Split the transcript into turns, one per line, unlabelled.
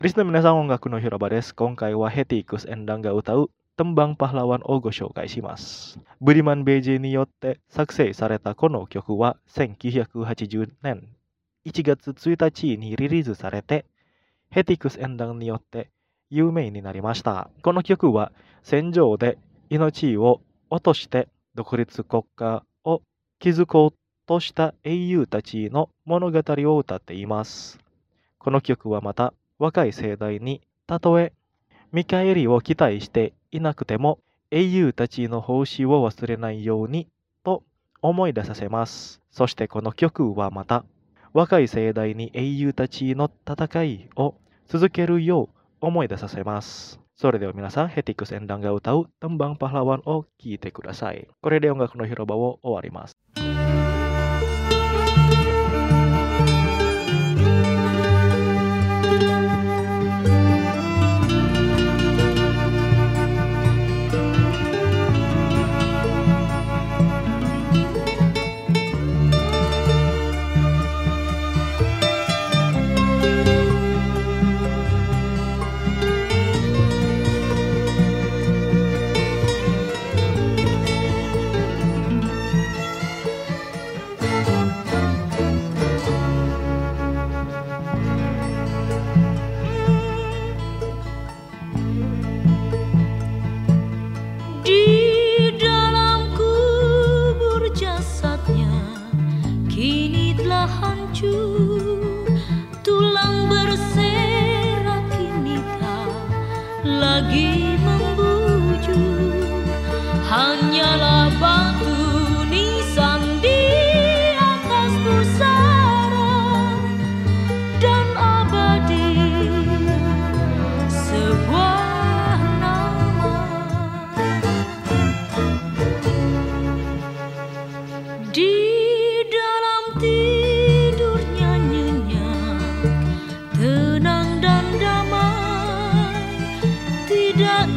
Risna minasan ongaku no Hiraba desu. Konkai wa Hetikus Endang ga utau tembang pahlawan o go shoukai shimasu. Budiman BJ ni yotte sakusei sareta kono kyoku wa 1980年1月1日にリリースされて、ヘティクス演談によって有名になりました。この曲は戦場で命を落として独立国家を築こうとした英雄たちの物語を歌っています。この曲はまた若い世代にたとえ見返りを期待していなくても英雄たちの奉仕を忘れないようにと思い出させます。そしてこの曲はまた若い世代に英雄たちの戦いを続けるよう思い出させます。それでは皆さん、ヘティクス演談が歌うtembang pahlawanを聴いてください。これで音楽の広場を終わります。
Tulang berserak kini tak lagi membujur, hanyalah batu nisan di atas pusara dan abadi sebuah nama. Di dalam tidurnya nyenyak, tenang dan damai, tidak